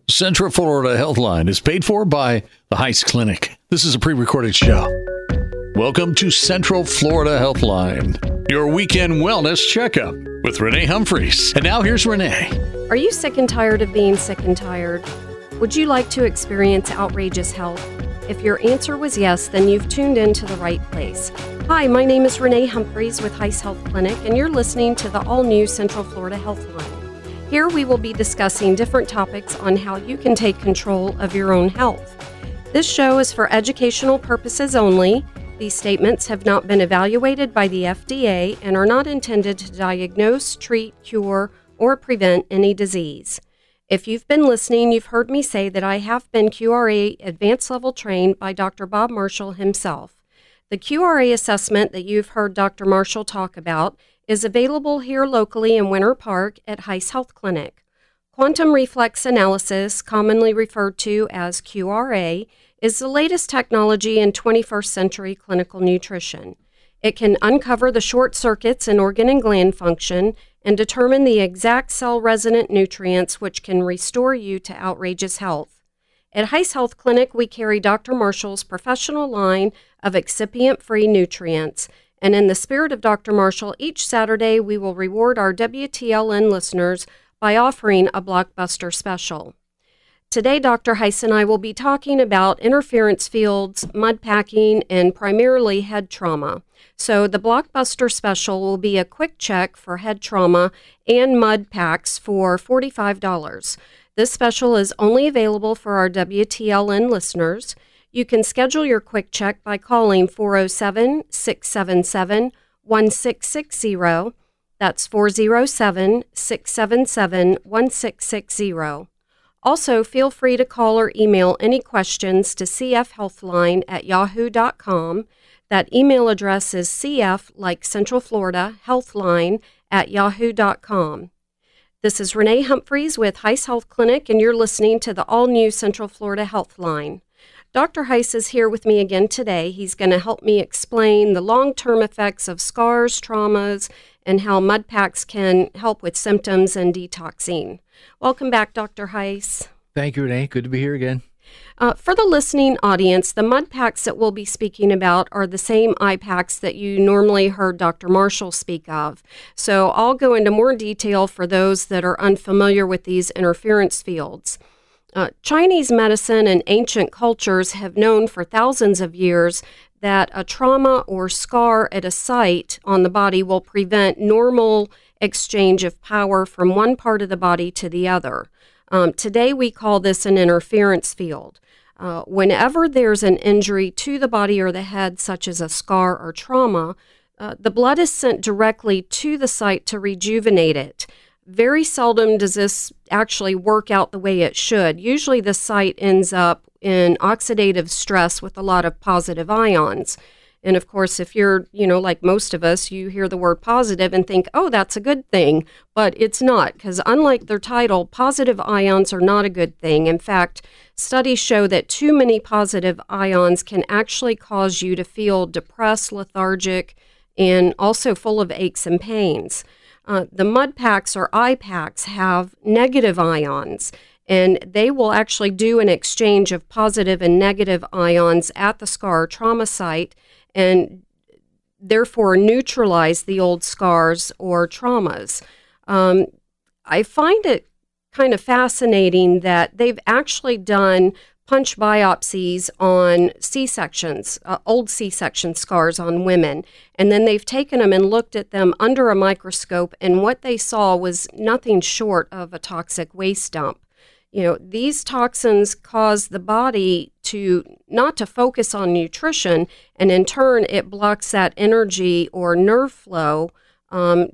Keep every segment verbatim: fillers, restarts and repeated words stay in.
Central Florida Healthline is paid for by the Heiss Clinic. This is a pre-recorded show. Welcome to Central Florida Healthline, your weekend wellness checkup with Renee Humphreys. And now here's Renee. Are you sick and tired of being sick and tired? Would you like to experience outrageous health? If your answer was yes, then you've tuned in to the right place. Hi, my name is Renee Humphreys with Heiss Health Clinic, and you're listening to the all-new Central Florida Healthline. Here we will be discussing different topics on how you can take control of your own health. This show is for educational purposes only. These statements have not been evaluated by the F D A and are not intended to diagnose, treat, cure, or prevent any disease. If you've been listening, you've heard me say that I have been Q R A advanced level trained by Doctor Bob Marshall himself. The Q R A assessment that you've heard Doctor Marshall talk about is available here locally in Winter Park at Heiss Health Clinic. Quantum reflex analysis, commonly referred to as Q R A, is the latest technology in twenty-first century clinical nutrition. It can uncover the short circuits in organ and gland function and determine the exact cell-resident nutrients which can restore you to outrageous health. At Heiss Health Clinic, we carry Doctor Marshall's professional line of excipient-free nutrients, and in the spirit of Doctor Marshall, each Saturday we will reward our W T L N listeners by offering a blockbuster special. Today, Doctor Heiss and I will be talking about interference fields, mud packing, and primarily head trauma. So the blockbuster special will be a quick check for head trauma and mud packs for forty-five dollars. This special is only available for our W T L N listeners. You can schedule your quick check by calling four oh seven, six seven seven, one six six zero. That's four oh seven, six seven seven, one six six zero. Also, feel free to call or email any questions to c f healthline at yahoo dot com. That email address is cf, like Central Florida, healthline at yahoo dot com. This is Renee Humphreys with Heiss Health Clinic, and you're listening to the all-new Central Florida Healthline. Doctor Heiss is here with me again today. He's going to help me explain the long-term effects of scars, traumas, and how mud packs can help with symptoms and detoxing. Welcome back, Doctor Heiss. Thank you, Renee. Good to be here again. Uh, for the listening audience, the mud packs that we'll be speaking about are the same eye packs that you normally heard Doctor Marshall speak of. So I'll go into more detail for those that are unfamiliar with these interference fields. Uh, Chinese medicine and ancient cultures have known for thousands of years that a trauma or scar at a site on the body will prevent normal exchange of power from one part of the body to the other. Um, today we call this an interference field. Uh, whenever there's an injury to the body or the head, such as a scar or trauma, uh, the blood is sent directly to the site to rejuvenate it. Very seldom does this actually work out the way it should. Usually the site ends up in oxidative stress with a lot of positive ions. And of course, if you're, you know, like most of us, you hear the word positive and think, oh, that's a good thing. But it's not, because unlike their title, positive ions are not a good thing. In fact, studies show that too many positive ions can actually cause you to feel depressed, lethargic, and also full of aches and pains. Uh, the mud packs or eye packs have negative ions, and they will actually do an exchange of positive and negative ions at the scar trauma site and therefore neutralize the old scars or traumas. Um, I find it kind of fascinating that they've actually done punch biopsies on C-sections, uh, old C-section scars on women, and then they've taken them and looked at them under a microscope, and what they saw was nothing short of a toxic waste dump. You know, these toxins cause the body to not to focus on nutrition, and in turn it blocks that energy or nerve flow um,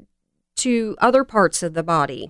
to other parts of the body.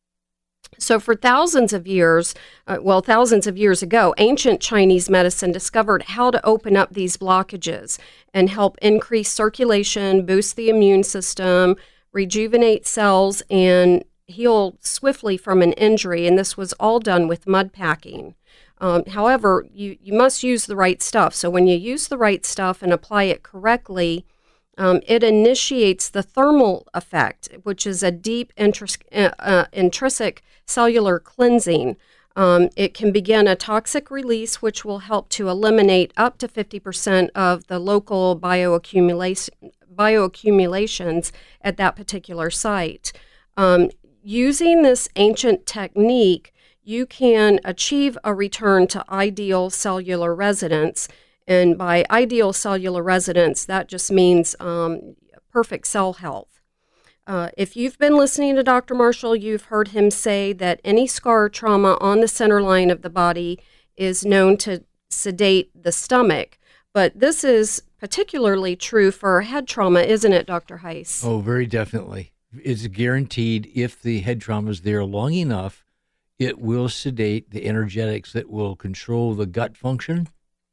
So for thousands of years, uh, well, thousands of years ago, ancient Chinese medicine discovered how to open up these blockages and help increase circulation, boost the immune system, rejuvenate cells, and heal swiftly from an injury. And this was all done with mud packing. Um, however, you, you must use the right stuff. So when you use the right stuff and apply it correctly, Um, it initiates the thermal effect, which is a deep intris- uh, uh, intrinsic cellular cleansing. Um, it can begin a toxic release, which will help to eliminate up to fifty percent of the local bioaccumulation, bioaccumulations at that particular site. Um, using this ancient technique, you can achieve a return to ideal cellular residence. And by ideal cellular residence, that just means um, perfect cell health. Uh, if you've been listening to Doctor Marshall, you've heard him say that any scar trauma on the center line of the body is known to sedate the stomach. But this is particularly true for head trauma, isn't it, Doctor Heiss? Oh, very definitely. It's guaranteed if the head trauma is there long enough, it will sedate the energetics that will control the gut function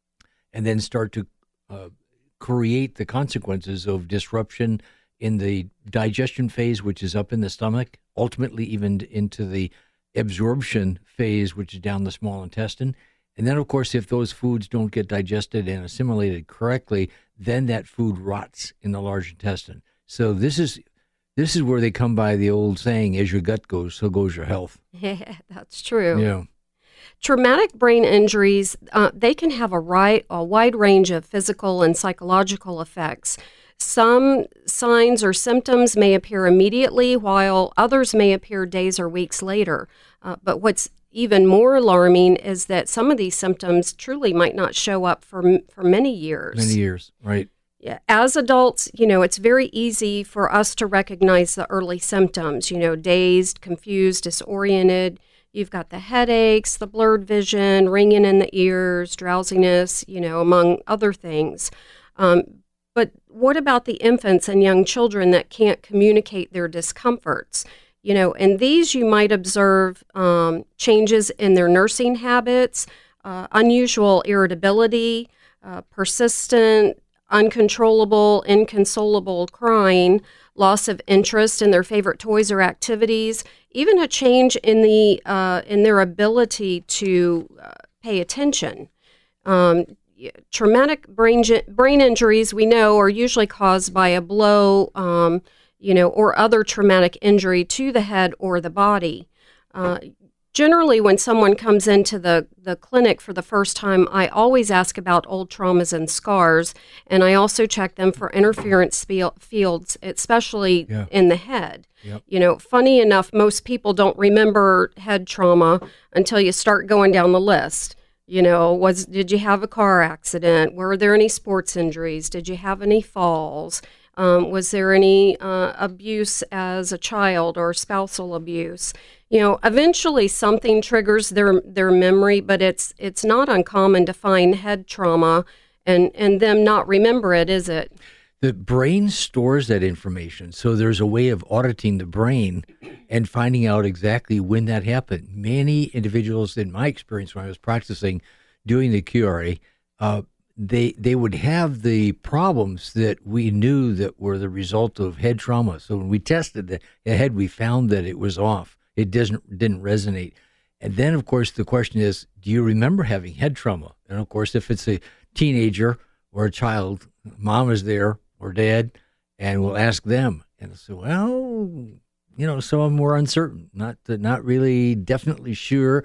and then start to uh, create the consequences of disruption in the digestion phase, which is up in the stomach, ultimately even into the absorption phase, which is down the small intestine. And then, of course, if those foods don't get digested and assimilated correctly, then that food rots in the large intestine. So this is this is where they come by the old saying, as your gut goes, so goes your health. Yeah, that's true. Yeah. Traumatic brain injuries, uh, they can have a, right, a wide range of physical and psychological effects. Some signs or symptoms may appear immediately, while others may appear days or weeks later. Uh, but what's even more alarming is that some of these symptoms truly might not show up for for many years. Many years, right. Yeah. As adults, you know, it's very easy for us to recognize the early symptoms, you know, dazed, confused, disoriented. You've got the headaches, the blurred vision, ringing in the ears, drowsiness, you know, among other things. Um, but what about the infants and young children that can't communicate their discomforts? You know, in these you might observe um, changes in their nursing habits, uh, unusual irritability, uh, persistent, uncontrollable, inconsolable crying, loss of interest in their favorite toys or activities, even a change in the uh, in their ability to uh, pay attention. Um, traumatic brain brain injuries, we know, are usually caused by a blow, um, you know, or other traumatic injury to the head or the body. Uh, Generally, when someone comes into the, the clinic for the first time, I always ask about old traumas and scars, and I also check them for interference fields, especially yeah. in the head. Yep. You know, funny enough, most people don't remember head trauma until you start going down the list. You know, was did you have a car accident? Were there any sports injuries? Did you have any falls? Um, was there any uh, abuse as a child or spousal abuse? You know, eventually something triggers their their memory, but it's it's not uncommon to find head trauma and, and them not remember it, is it? The brain stores that information, so there's a way of auditing the brain and finding out exactly when that happened. Many individuals, in my experience when I was practicing doing the Q R A, uh, they they would have the problems that we knew that were the result of head trauma. So when we tested the, the head, we found that it was off. It doesn't didn't resonate. And then, of course, the question is, do you remember having head trauma? And, of course, if it's a teenager or a child, mom is there or dad, and we'll ask them. And so, well, you know, some of them were uncertain, not not really definitely sure.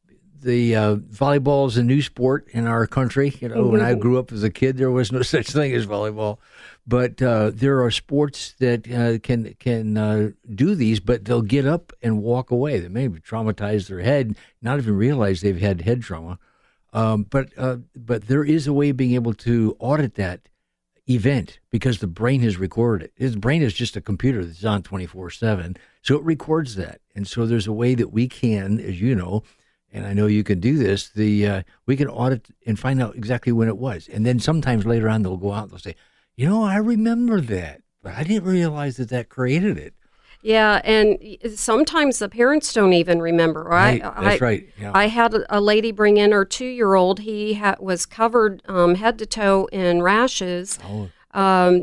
The uh, volleyball is a new sport in our country. You know, mm-hmm. When I grew up as a kid, there was no such thing as volleyball. But uh, there are sports that uh, can can uh, do these, but they'll get up and walk away. They may traumatize their head, not even realize they've had head trauma. Um, but uh, but there is a way of being able to audit that event because the brain has recorded it. His brain is just a computer that's on twenty-four seven, so it records that. And so there's a way that we can, as you know, and I know you can do this, the uh, we can audit and find out exactly when it was. And then sometimes later on they'll go out and they'll say, you know, I remember that, but I didn't realize that that created it. Yeah, and sometimes the parents don't even remember, right? Right, that's I, right. Yeah. I had a lady bring in her two-year-old. He ha- was covered um, head to toe in rashes. Oh. Um,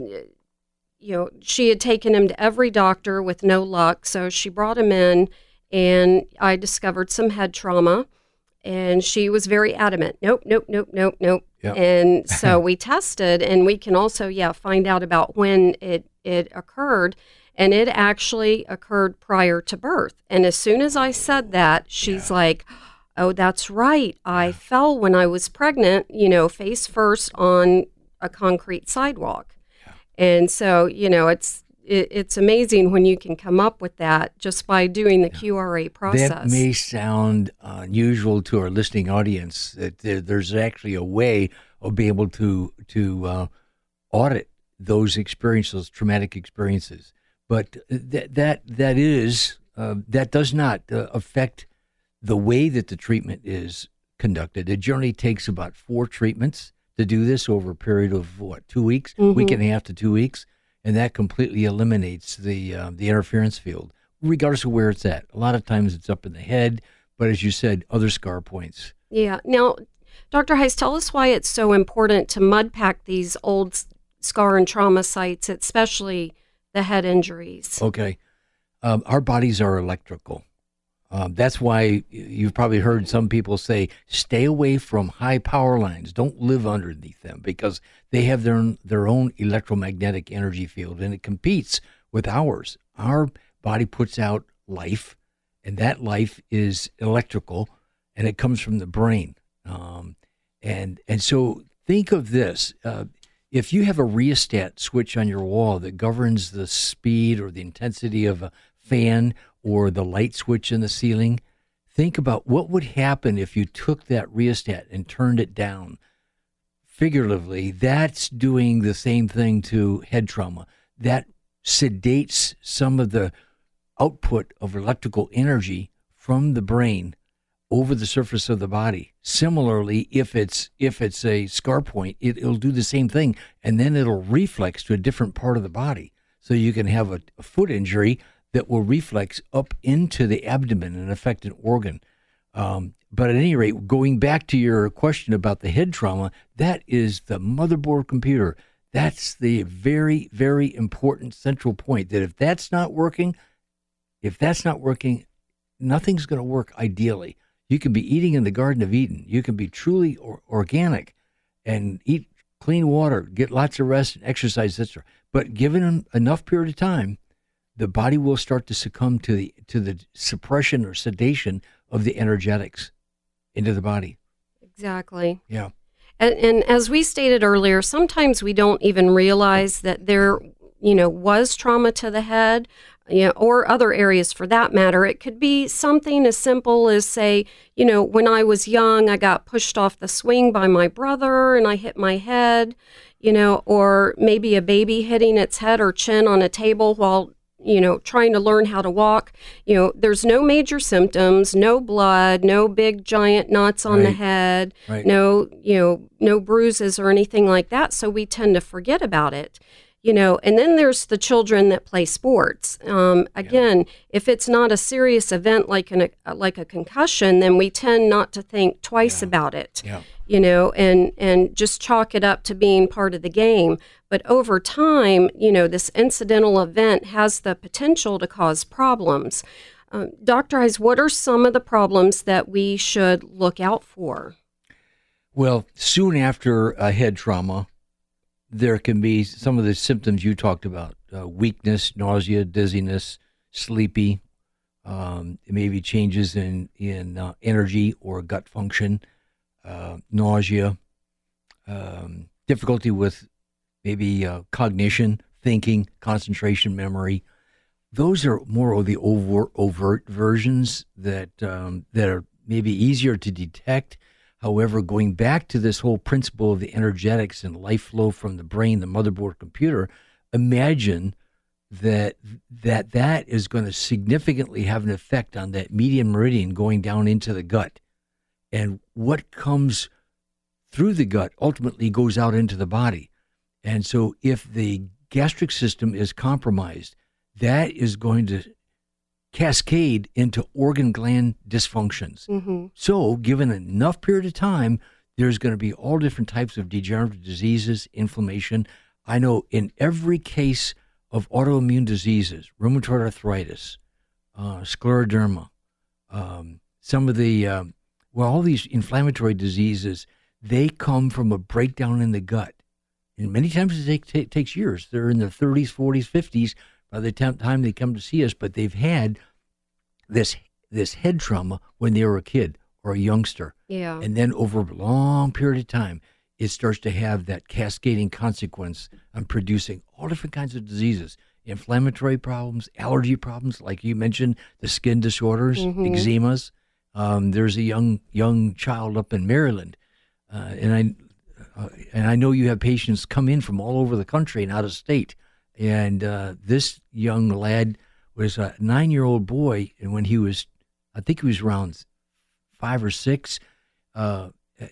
you know, she had taken him to every doctor with no luck, so she brought him in, and I discovered some head trauma. And she was very adamant. Nope, nope, nope, nope, nope. Yep. And so we tested, and we can also, yeah, find out about when it, it occurred. And it actually occurred prior to birth. And as soon as I said that, she's yeah. like, oh, that's right. I yeah. fell when I was pregnant, you know, face first on a concrete sidewalk. Yeah. And so, you know, it's it, it's amazing when you can come up with that just by doing the yeah. Q R A process. That may sound unusual to our listening audience, that there, there's actually a way of being able to, to uh, audit those experiences, those traumatic experiences. But that that that is uh, that does not uh, affect the way that the treatment is conducted. It generally takes about four treatments to do this over a period of what, two weeks, mm-hmm. week and a half to two weeks, and that completely eliminates the uh, the interference field, regardless of where it's at. A lot of times it's up in the head, but as you said, other scar points. Yeah. Now, Doctor Heiss, tell us why it's so important to mud pack these old scar and trauma sites, especially the head injuries. Okay. Um, our bodies are electrical. Um, that's why you've probably heard some people say, stay away from high power lines. Don't live underneath them, because they have their own, their own electromagnetic energy field, and it competes with ours. Our body puts out life, and that life is electrical, and it comes from the brain. Um, and and so think of this. Uh, If you have a rheostat switch on your wall that governs the speed or the intensity of a fan or the light switch in the ceiling, think about what would happen if you took that rheostat and turned it down. Figuratively, that's doing the same thing to head trauma. That sedates some of the output of electrical energy from the brain over the surface of the body. Similarly, if it's if it's a scar point, it, it'll do the same thing, and then it'll reflex to a different part of the body. So you can have a, a foot injury that will reflex up into the abdomen and affect an organ. Um, but at any rate, going back to your question about the head trauma, that is the motherboard computer. That's the very, very important central point, that if that's not working, if that's not working, nothing's going to work ideally. You can be eating in the Garden of Eden. You can be truly or, organic and eat clean water, get lots of rest and exercise, et cetera. But given enough period of time, the body will start to succumb to the to the suppression or sedation of the energetics into the body. Exactly. Yeah. And, and as we stated earlier, sometimes we don't even realize that there, you know, was trauma to the head, you know, or other areas for that matter. It could be something as simple as, say, you know, when I was young, I got pushed off the swing by my brother and I hit my head, you know, or maybe a baby hitting its head or chin on a table while, you know, trying to learn how to walk. You know, there's no major symptoms, no blood, no big giant knots on right. the head, right. no, you know, no bruises or anything like that. So we tend to forget about it. You know, and then there's the children that play sports. Um, again, yeah. if it's not a serious event like an like a concussion, then we tend not to think twice yeah. about it. Yeah. You know, and and just chalk it up to being part of the game. But over time, you know, this incidental event has the potential to cause problems. Um, Doctor Heiss, what are some of the problems that we should look out for? Well, soon after a head trauma, there can be some of the symptoms you talked about: uh, weakness, nausea, dizziness, sleepy. Um, maybe changes in in uh, energy or gut function, uh, nausea, um, difficulty with maybe uh, cognition, thinking, concentration, memory. Those are more of the overt, overt versions that um, that are maybe easier to detect. However, going back to this whole principle of the energetics and life flow from the brain, the motherboard computer, imagine that that that is going to significantly have an effect on that median meridian going down into the gut. And what comes through the gut ultimately goes out into the body. And so if the gastric system is compromised, that is going to cascade into organ gland dysfunctions. Mm-hmm. So given enough period of time, there's going to be all different types of degenerative diseases, inflammation. I know in every case of autoimmune diseases, rheumatoid arthritis, uh, scleroderma, um, some of the, um, well, all these inflammatory diseases, they come from a breakdown in the gut. And many times it take, t- takes years. They're in their thirties, forties, fifties by the time they come to see us, but they've had this this head trauma when they were a kid, or a youngster. Yeah. And then over a long period of time, it starts to have that cascading consequence on producing all different kinds of diseases, inflammatory problems, allergy problems, like you mentioned, the skin disorders, Mm-hmm. eczemas. Um, there's a young young child up in Maryland, uh, and I uh, and I know you have patients come in from all over the country and out of state. And uh, this young lad was a nine-year-old boy, and when he was, I think he was around five or six, uh,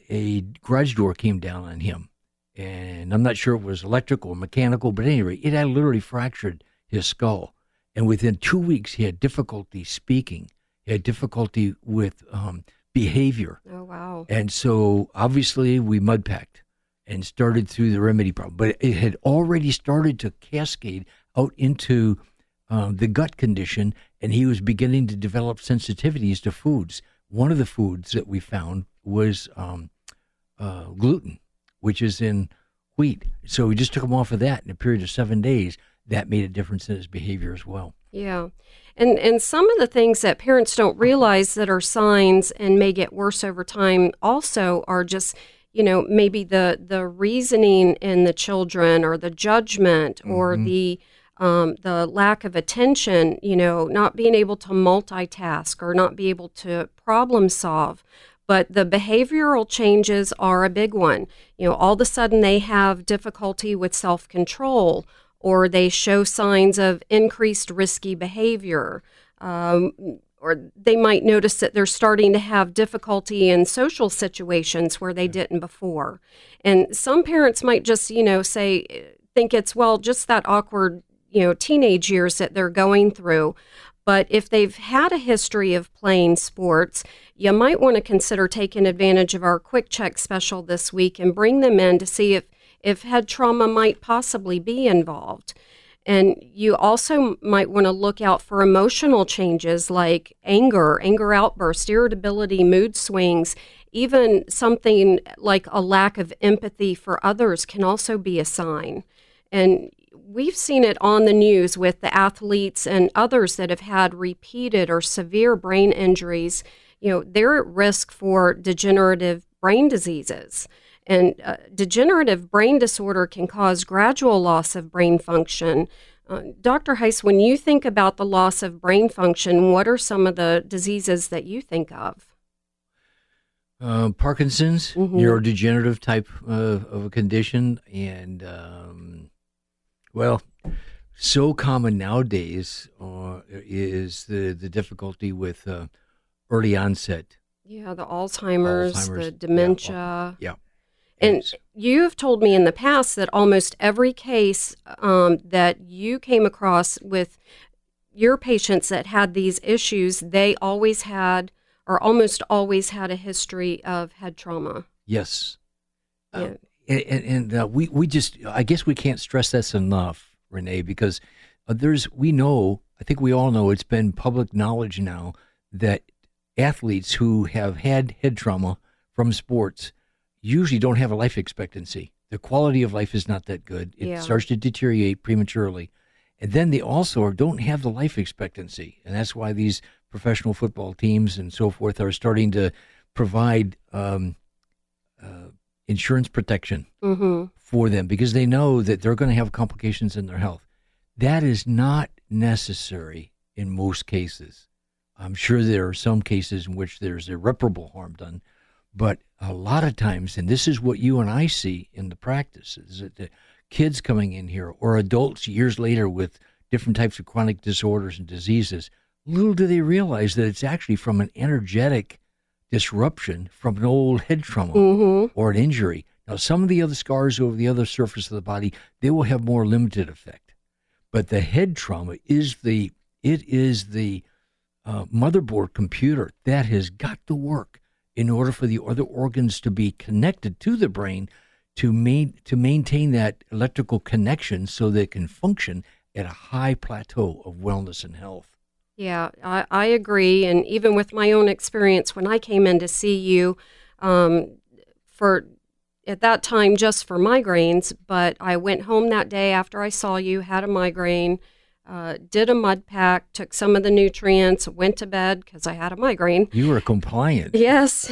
a garage door came down on him. And I'm not sure it was electrical or mechanical, but at any rate, it had literally fractured his skull. And within two weeks, he had difficulty speaking. He had difficulty with um, behavior. Oh, wow. And so obviously we mud packed and started through the remedy problem. But it had already started to cascade out into uh, the gut condition, and he was beginning to develop sensitivities to foods. One of the foods that we found was um, uh, gluten, which is in wheat. So we just took him off of that in a period of seven days. That made a difference in his behavior as well. Yeah. And and some of the things that parents don't realize that are signs and may get worse over time also are just, you know, maybe the, the reasoning in the children or the judgment or Mhm. the um, the lack of attention, you know, not being able to multitask or not be able to problem solve. But the behavioral changes are a big one. You know, all of a sudden they have difficulty with self-control, or they show signs of increased risky behavior, um, or they might notice that they're starting to have difficulty in social situations where they didn't before. And some parents might just, you know, say, think it's, well, just that awkward, you know, teenage years that they're going through. But if they've had a history of playing sports, you might want to consider taking advantage of our Quick Check special this week and bring them in to see if, if head trauma might possibly be involved. And you also might want to look out for emotional changes like anger, anger outbursts, irritability, mood swings. Even something like a lack of empathy for others can also be a sign. And we've seen it on the news with the athletes and others that have had repeated or severe brain injuries. You know, they're at risk for degenerative brain diseases. And uh, degenerative brain disorder can cause gradual loss of brain function. Uh, Doctor Heiss, when you think about the loss of brain function, what are some of the diseases that you think of? Uh, Parkinson's, Mhm. neurodegenerative type uh, of a condition, and um, well, so common nowadays uh, is the the difficulty with uh, early onset. Yeah, the Alzheimer's, Alzheimer's, the dementia. Yeah, yeah. And It's- you have told me in the past that almost every case um, that you came across with your patients that had these issues, they always had or almost always had a history of head trauma. yes. Yeah. Uh, and and, and uh, we, we just, I guess we can't stress this enough, Renee, because uh, there's, we know, I think we all know, it's been public knowledge now that athletes who have had head trauma from sports usually don't have a life expectancy. Their quality of life is not that good. It Yeah. starts to deteriorate prematurely. And then they also don't have the life expectancy. And that's why these professional football teams and so forth are starting to provide um, uh, insurance protection Mm-hmm. for them because they know that they're going to have complications in their health. That is not necessary in most cases. I'm sure there are some cases in which there's irreparable harm done, but a lot of times, and this is what you and I see in the practice, is that the kids coming in here or adults years later with different types of chronic disorders and diseases, little do they realize that it's actually from an energetic disruption from an old head trauma Mm-hmm. or an injury. Now, some of the other scars over the other surface of the body, they will have more limited effect. But the head trauma is the, it is the uh, motherboard computer that has got to work in order for the other organs to be connected to the brain to main, to maintain that electrical connection so they can function at a high plateau of wellness and health. Yeah, I, I agree. And even with my own experience, when I came in to see you um, for, at that time, just for migraines, but I went home that day after I saw you, had a migraine, uh, did a mud pack, took some of the nutrients, went to bed because I had a migraine. You were compliant. Yes,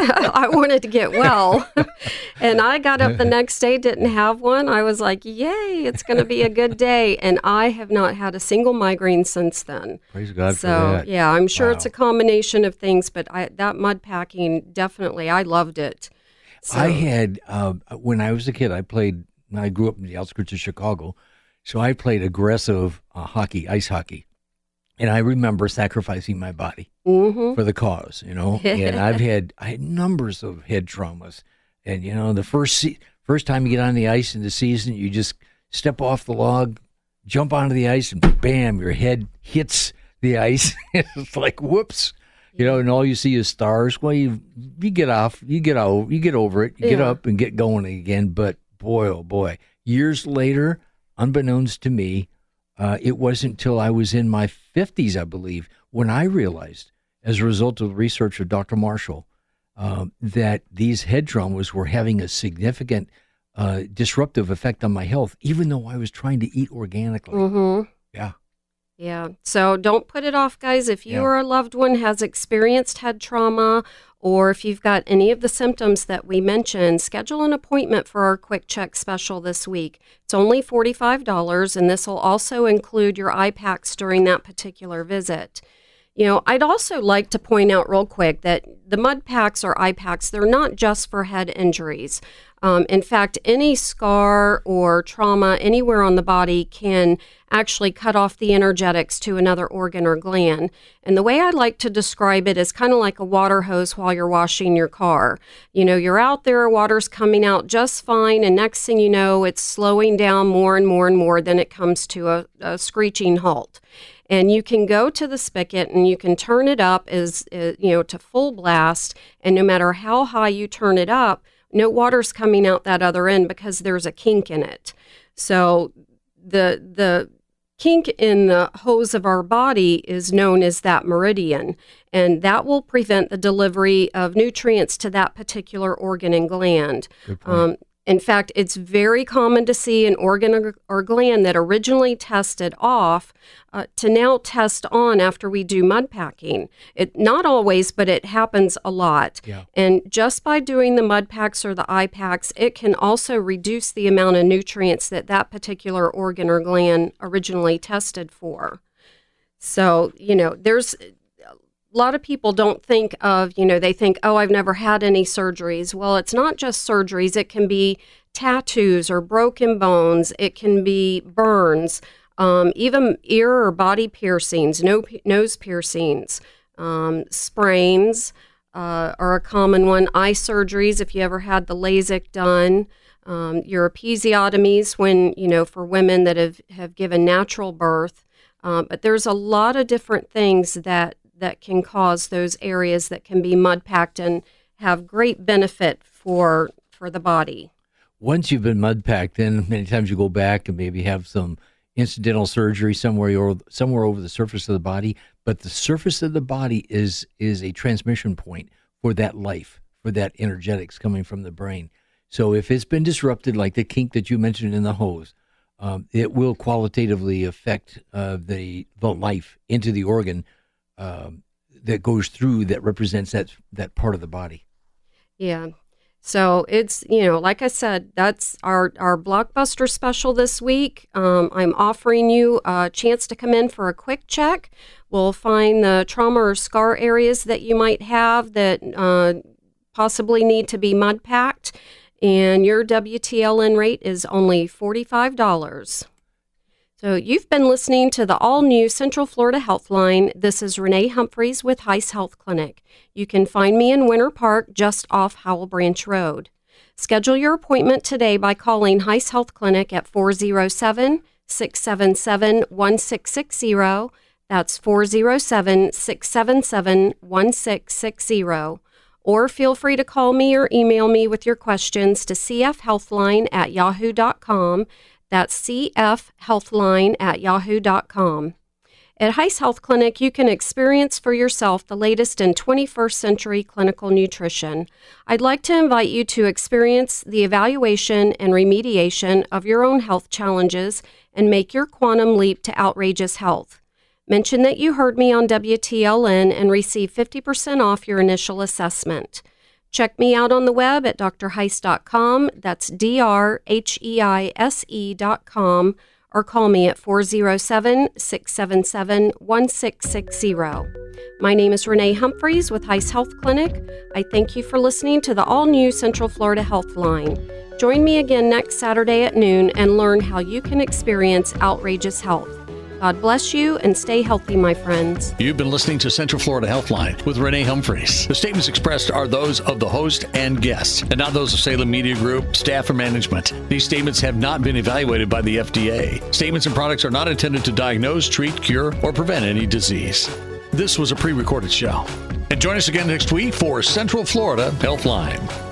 I wanted to get well. And I got up the next day, didn't have one. I was like, yay, it's going to be a good day. And I have not had a single migraine since then. Praise God so, for that. yeah, I'm sure Wow. it's a combination of things, but I, that mud packing, definitely, I loved it. So, I had, uh, when I was a kid, I played, I grew up in the outskirts of Chicago, so I played aggressive uh, hockey, ice hockey. And I remember sacrificing my body mm-hmm. for the cause, you know. And I've had, I had numbers of head traumas. And, you know, the first se- first time you get on the ice in the season, you just step off the log, jump onto the ice, and bam, your head hits the ice. It's like, whoops. You know, and all you see is stars. Well, you you get off, you get out, you get over it, you get Yeah. up and get going again. But boy, oh boy, years later, unbeknownst to me, uh, it wasn't until I was in my fifties, I believe, when I realized, as a result of the research of Doctor Marshall, um, that these head traumas were having a significant uh, disruptive effect on my health, even though I was trying to eat organically. Mm-hmm. Yeah. Yeah. So don't put it off, guys. If you Yeah. or a loved one has experienced head trauma, or if you've got any of the symptoms that we mentioned, schedule an appointment for our quick check special this week. It's only forty-five dollars, and this will also include your eye packs during that particular visit. You know, I'd also like to point out real quick that the mud packs or eye packs, they're not just for head injuries. Um, in fact, any scar or trauma anywhere on the body can actually cut off the energetics to another organ or gland. And the way I like to describe it is kind of like a water hose while you're washing your car. You know, you're out there, water's coming out just fine, and next thing you know, it's slowing down more and more and more, then it comes to a, a screeching halt. And you can go to the spigot and you can turn it up as, uh, you know, to full blast. And no matter how high you turn it up, no water's coming out that other end because there's a kink in it. So the the kink in the hose of our body is known as that meridian, and that will prevent the delivery of nutrients to that particular organ and gland. Good point. Um, in fact, it's very common to see an organ or, or gland that originally tested off uh, to now test on after we do mud packing. It not always, but it happens a lot. Yeah. And just by doing the mud packs or the eye packs, it can also reduce the amount of nutrients that that particular organ or gland originally tested for. So, you know, there's a lot of people don't think of, you know, they think, oh, I've never had any surgeries. Well, it's not just surgeries. It can be tattoos or broken bones. It can be burns, um, even ear or body piercings, no, nose piercings, um, sprains uh, are a common one. Eye surgeries, if you ever had the LASIK done. Um, your episiotomies, when, you know, for women that have, have given natural birth. Um, but there's a lot of different things that that can cause those areas that can be mud packed and have great benefit for for the body. Once you've been mud packed, then many times you go back and maybe have some incidental surgery somewhere or somewhere over the surface of the body. But the surface of the body is is a transmission point for that life, for that energetics coming from the brain. So if it's been disrupted, like the kink that you mentioned in the hose, um, it will qualitatively affect uh, the the life into the organ um, that goes through that represents that that part of the body. Yeah. So it's, you know, like I said, that's our, our blockbuster special this week. Um, I'm offering you a chance to come in for a quick check. We'll find the trauma or scar areas that you might have that uh, possibly need to be mud packed. And your W T L N rate is only forty-five dollars. So you've been listening to the all-new Central Florida Healthline. This is Renee Humphreys with Heiss Health Clinic. You can find me in Winter Park, just off Howell Branch Road. Schedule your appointment today by calling Heiss Health Clinic at four oh seven, six seven seven, one six six zero. That's four oh seven, six seven seven, one six six zero. Or feel free to call me or email me with your questions to c f healthline at yahoo dot com. That's c f healthline at yahoo dot com. At Heiss Health Clinic, you can experience for yourself the latest in twenty-first century clinical nutrition. I'd like to invite you to experience the evaluation and remediation of your own health challenges and make your quantum leap to outrageous health. Mention that you heard me on W T L N and receive fifty percent off your initial assessment. Check me out on the web at d r heiss dot com. That's D R H E I S E dot com. Or call me at four oh seven, six seven seven, one six six zero. My name is Renee Humphreys with Heiss Health Clinic. I thank you for listening to the all-new Central Florida Health Line. Join me again next Saturday at noon and learn how you can experience outrageous health. God bless you and stay healthy, my friends. You've been listening to Central Florida Healthline with Renee Humphreys. The statements expressed are those of the host and guests, and not those of Salem Media Group, staff, or management. These statements have not been evaluated by the F D A. Statements and products are not intended to diagnose, treat, cure, or prevent any disease. This was a pre-recorded show. And join us again next week for Central Florida Healthline.